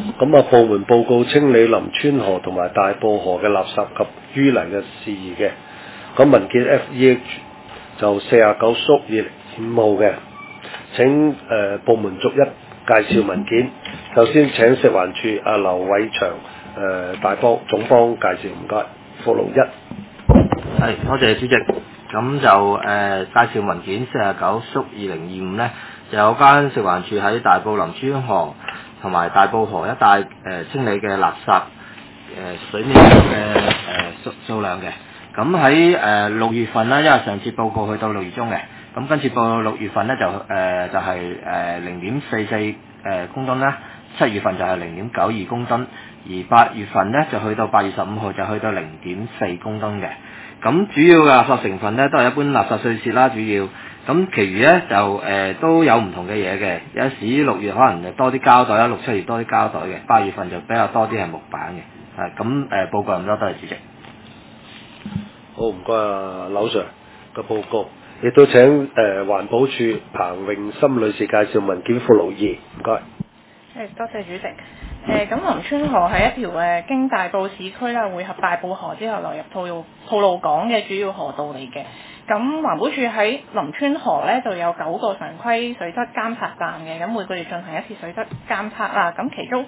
咁啊，部門報告清理林村河同埋大埔河嘅垃圾及淤泥嘅事宜嘅。咁文件 FEH 就49縮2025號嘅。請部門逐一介紹文件。首先請食環署阿劉偉祥大幫總幫介紹，唔該。附錄1。 係，多謝主席。咁就介紹文件49縮2025咧，就有關食環署喺大埔林村河同埋大埔河一帶清理嘅垃圾水面嘅數量嘅。咁喺6月份啦，因為上次報告去到6月中嘅，咁今次報告6月份咧就係0.44公噸啦，7月份就係0.92公噸，而8月份咧就去到8月15號就去到0.4公噸嘅。咁主要嘅垃圾成分咧都係一般垃圾碎屑啦，主要。咁其餘咧就都有唔同嘅嘢嘅，有時6月可能就多啲膠袋啦，6、7月多啲膠袋嘅，8月份就比較多啲係木板嘅。咁報告咁多，多謝主席。 好，唔該啊，劉 Sir 嘅報告，亦都請環保署彭詠心女士介紹文件附錄2，唔該。 多謝主席。咁林村河係一條經大埔市區啦，匯合大埔河之後流入吐露港嘅主要河道嚟嘅。咁環保署喺林村河咧就有9個常規水質監察站嘅，咁每個月進行一次水質監測啦。咁其中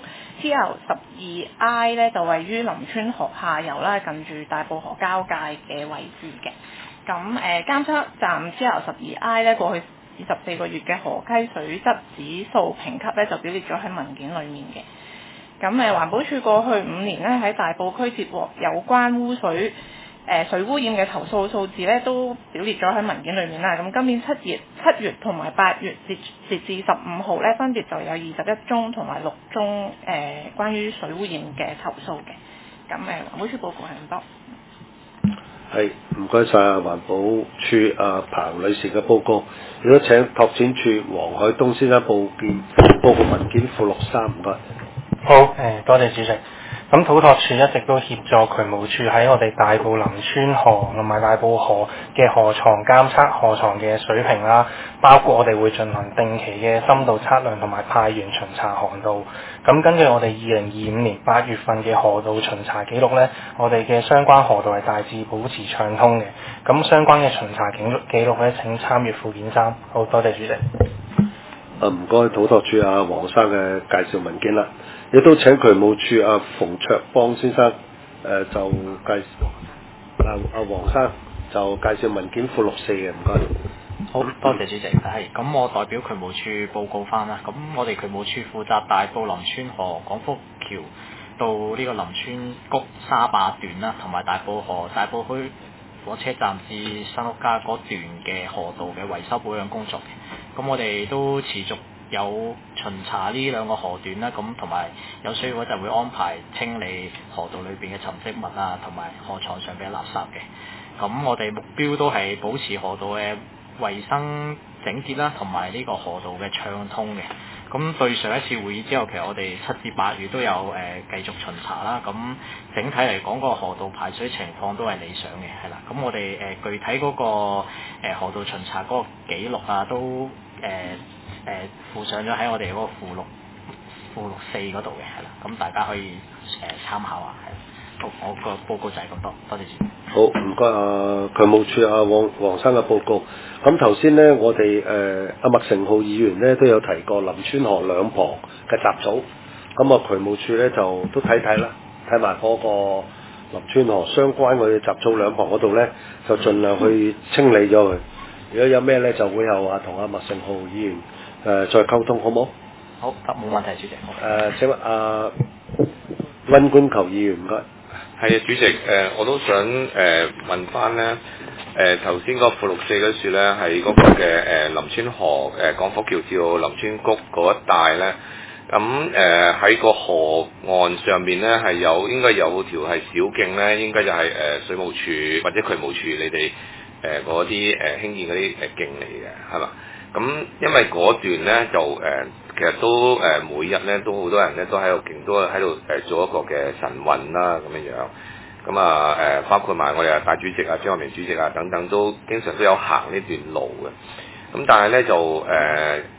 TL12I 咧就位於林村河下游啦，近住大埔河交界嘅位置嘅。咁監測站 TL12I 咧過去24個月嘅河溪水質指數評級咧就表列咗喺文件裡面嘅。咁環保署過去5年咧喺大埔區接獲有關污水水污染嘅投訴數字咧都表列咗喺文件裡面啦。咁今年7月同埋8月截至15號咧，分別就有21宗同埋6宗關於水污染嘅投訴嘅。咁環保署報告係咁多。 係，唔該晒環保署彭女士嘅報告，亦都請拓展處黃海東先生報告文件附錄3，唔該。 好，多謝主席。咁土拓署一直都協助渠務署喺我哋大埔林村河同埋大埔河嘅河床監測河床嘅水平啦，包括我哋會進行定期嘅深度測量同埋派員巡查河道。咁根據我哋2025年8月份嘅河道巡查記錄呢，我哋嘅相關河道係大致保持暢通嘅。咁相關嘅巡查記錄呢，請參閱附件3。好，多謝主席。 唔該，土拓署黃生嘅介紹文件啦，亦都請渠務署馮卓邦先生就介紹黃生就介紹文件附錄4嘅，唔該。 好，多謝主席。咁我代表渠務處報告翻啦。咁我哋渠務處負責大埔林村河廣福橋到呢個林村谷沙壩段啦，同埋大埔河大埔墟火車站至新屋街嗰段嘅河道嘅維修保養工作嘅。咁我哋都持續有巡查呢兩個河段啦，咁同埋有需要嗰陣會安排清理河道裏邊嘅沉積物啊，同埋河床上嘅垃圾嘅。咁我哋目標都係保持河道嘅衛生整潔啦，同埋呢個河道嘅暢通嘅。咁對上一次會議之後，其實我哋7至8月都有繼續巡查啦。咁整體嚟講，個河道排水情況都係理想嘅，係啦。咁我哋具體嗰個河道巡查嗰個記錄啊，都附上咗喺我哋嗰個附錄4嗰度嘅，係啦。咁大家可以參考下，係啦。好，我個報告就係咁多，多謝主席。 好，唔該渠務處黃生嘅報告。咁頭先呢，我哋麥成浩議員呢都有提過林村河兩旁嘅雜草，咁渠務處呢就都睇啦，睇埋嗰個林村河相關嘅雜草兩旁嗰度呢，就盡量去清理咗佢。如果有咩呢，就會有同麥成浩議員再溝通，好冇？ 好，得，冇問題，主席。 請問溫官球議員，唔該。 係啊，主席，我都想問翻咧，頭先個附錄4嗰處咧，係嗰個嘅林村河廣福橋至到林村谷嗰一帶咧，咁喺個河岸上面咧係應該有條係小徑咧，應該就係水務署或者渠務署你哋嗰啲興建嗰啲徑嚟嘅，係嘛？咁因為嗰段咧就其實都每日咧都好多人咧都喺度勁多喺度做一個嘅晨運啦咁樣樣，咁包括埋我哋大主席張學明主席等等都經常都有行呢段路嘅，咁但係咧就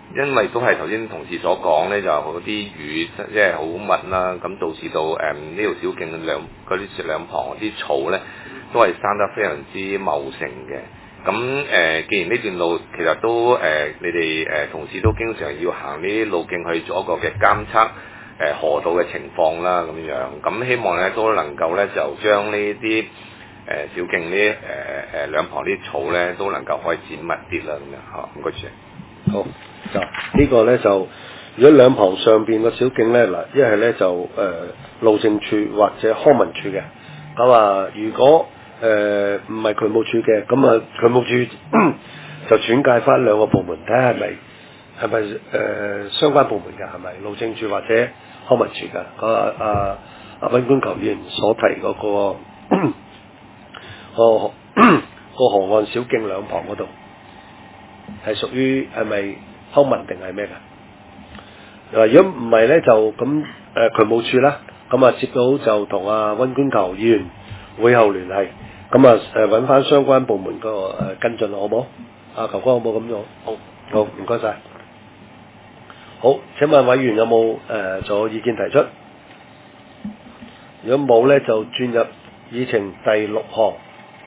因為都係頭先同事所講咧，就嗰啲雨即係好密啦，咁導致到呢條小徑嗰啲兩旁嗰啲草咧，都係生得非常之茂盛嘅。咁既然呢段路其實都你哋同事都經常要行呢啲路徑去做一個嘅監測河道嘅情況啦，咁樣，咁希望咧都能夠咧就將呢啲小徑呢兩旁啲草咧都能夠可以剪密啲啦，咁樣嚇，唔該主席。 好，就呢個咧就如果兩旁上邊個小徑咧嗱，一係咧就路政處或者康文署嘅，咁啊如果唔係渠務處嘅，咁啊渠務處就轉介翻兩個部門睇下係咪相關部門嘅，係咪路政處或者康文署嘅？阿溫觀球議員所提嗰個河岸小徑兩旁嗰度。係屬於係咪康文定係咩㗎？如果唔係咧，就咁渠務處啦，咁啊接到就同阿溫觀球議員會後聯繫，咁啊揾翻相關部門個跟進好冇？阿球哥好冇咁做？好，唔該晒。好，請問委員有冇仲有意見提出？如果冇咧，就轉入議程第6項。